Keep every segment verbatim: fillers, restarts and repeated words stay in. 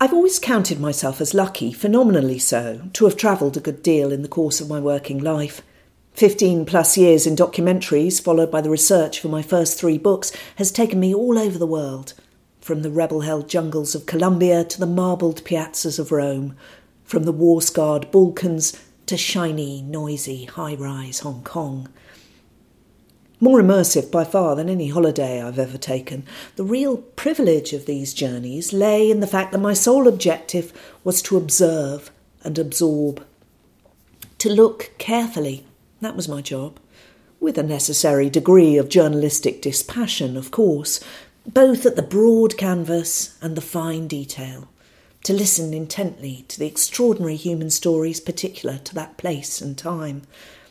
I've always counted myself as lucky, phenomenally so, to have travelled a good deal in the course of my working life. Fifteen plus years in documentaries, followed by the research for my first three books, has taken me all over the world, from the rebel-held jungles of Colombia to the marbled piazzas of Rome, from the war-scarred Balkans to shiny, noisy, high-rise Hong Kong. More immersive by far than any holiday I've ever taken, the real privilege of these journeys lay in the fact that my sole objective was to observe and absorb. To look carefully, that was my job, with a necessary degree of journalistic dispassion, of course, both at the broad canvas and the fine detail. To listen intently to the extraordinary human stories particular to that place and time.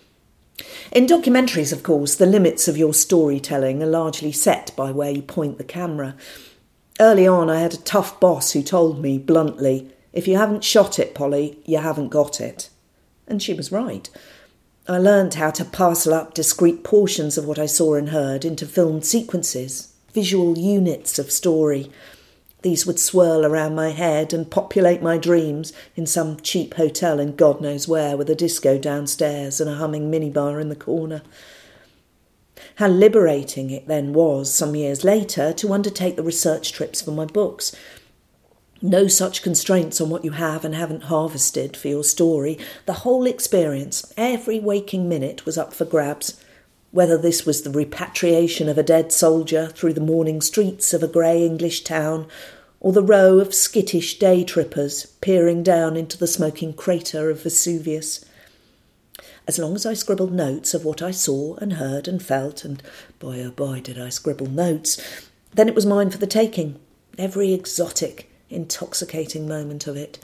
In documentaries, of course, the limits of your storytelling are largely set by where you point the camera. Early on, I had a tough boss who told me bluntly, "If you haven't shot it, Polly, you haven't got it." And she was right. I learnt how to parcel up discrete portions of what I saw and heard into filmed sequences, visual units of story. These would swirl around my head and populate my dreams in some cheap hotel in God knows where with a disco downstairs and a humming minibar in the corner. How liberating it then was, some years later, to undertake the research trips for my books. No such constraints on what you have and haven't harvested for your story. The whole experience, every waking minute, was up for grabs. Whether this was the repatriation of a dead soldier through the morning streets of a grey English town, or the row of skittish day trippers peering down into the smoking crater of Vesuvius. As long as I scribbled notes of what I saw and heard and felt, and boy oh boy did I scribble notes, then it was mine for the taking, every exotic, intoxicating moment of it.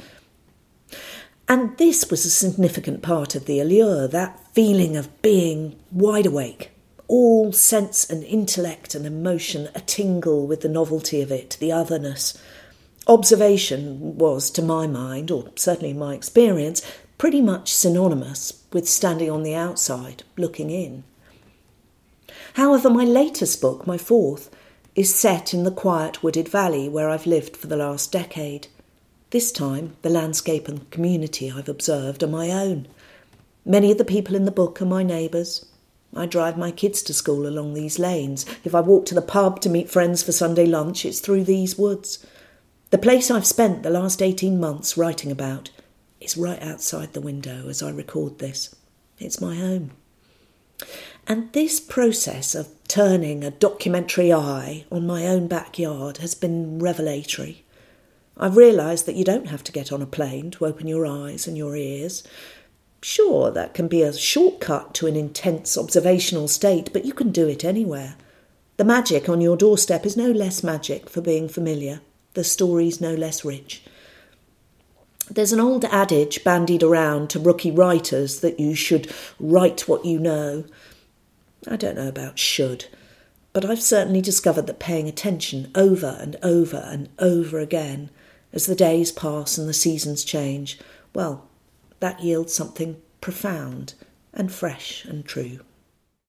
And this was a significant part of the allure, that feeling of being wide awake, all sense and intellect and emotion a-tingle with the novelty of it, the otherness. Observation was, to my mind, or certainly in my experience, pretty much synonymous with standing on the outside, looking in. However, my latest book, my fourth, is set in the quiet wooded valley where I've lived for the last decade. This time, the landscape and community I've observed are my own. Many of the people in the book are my neighbours. I drive my kids to school along these lanes. If I walk to the pub to meet friends for Sunday lunch, it's through these woods. The place I've spent the last eighteen months writing about is right outside the window as I record this. It's my home. And this process of turning a documentary eye on my own backyard has been revelatory. I've realised that you don't have to get on a plane to open your eyes and your ears. Sure, that can be a shortcut to an intense observational state, but you can do it anywhere. The magic on your doorstep is no less magic for being familiar. The story's no less rich. There's an old adage bandied around to rookie writers that you should write what you know. I don't know about should, but I've certainly discovered that paying attention over and over and over again as the days pass and the seasons change, well, that yields something profound and fresh and true.